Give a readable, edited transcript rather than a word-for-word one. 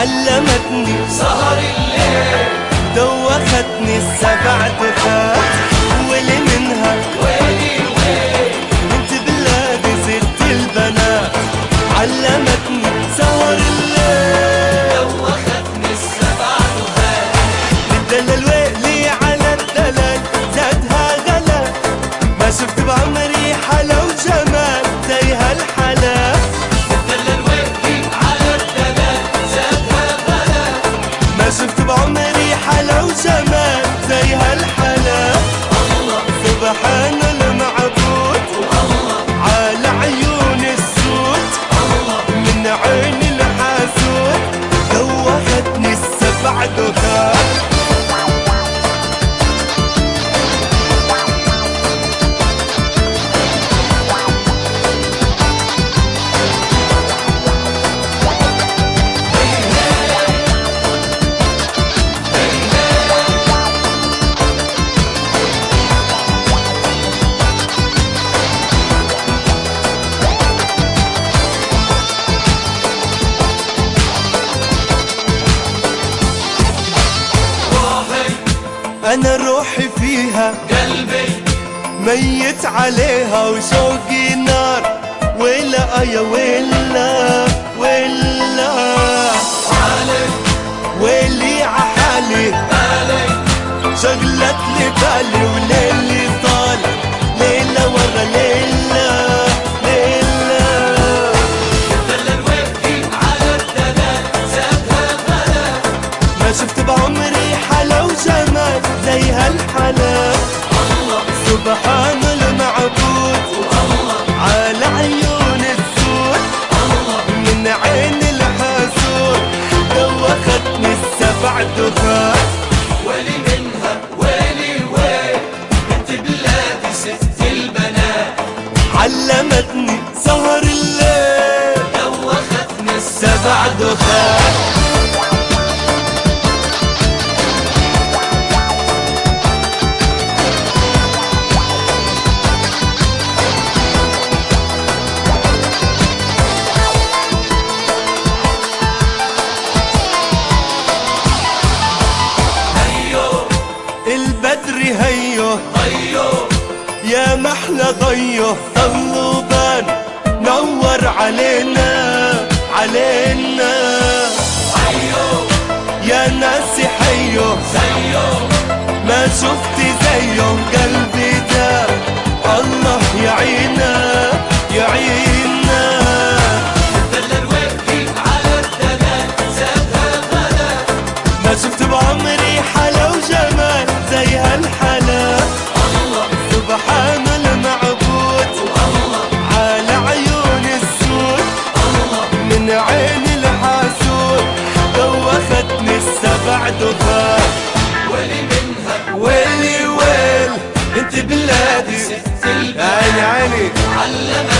علمتني سهر الليل، دوختني السبع دخات، واللي منها ويلي ويل انت بلادي ست البنات. علمتني سهر الليل، دوختني السبع دخات، الدلال ويلي على الدلال زادها غلا، ما شفت بعمري حلا وجمال زي هالحلا. الدلال ويلي على الدلال زادها غلا، ما شفت بعمري حلا وجمال زي هالحلا. الله سبحان المعبود والله على عيون السود، الله من عين الحاسود دوختني السبع دخات. أنا روحي فيها قلبي ميت عليها وشوقي نار، ويلا يا ويلا ويلا، حالي ويلي عحالي بالي، شغلت لي بالي وليلي طال، ليلة ورا ليلة ليلة. الدلال ويلي على الدلال زادها غلا، ما شفت بعمري حلا وجمال زي هالحلا. الله سبحان المعبود والله على عيون السود، الله من عين الحاسود دوختني السبع دخات. ويلي منها ويلي ويل، انت بلادي ست البنات، علمتني سهر الليل دوختني سبع دخات. البدر هيو طيو يا محلى ضيه طلوبان، نور علينا علينا. عيو يا ناسي حيو زيو، ما شفت زيه قلبي دار، الله يعينا يعينا. الدلال ويلي على الدلال زادها غلا، ما شفت بعمري حلا وجمال زي هالحلا. الله سبحان المعبود والله على عيون السود، الله من عين الحاسود دوختني السبع دخات. ويلي منها ويلي ويل انت بلادي ست البنات، عيني عيني علمتني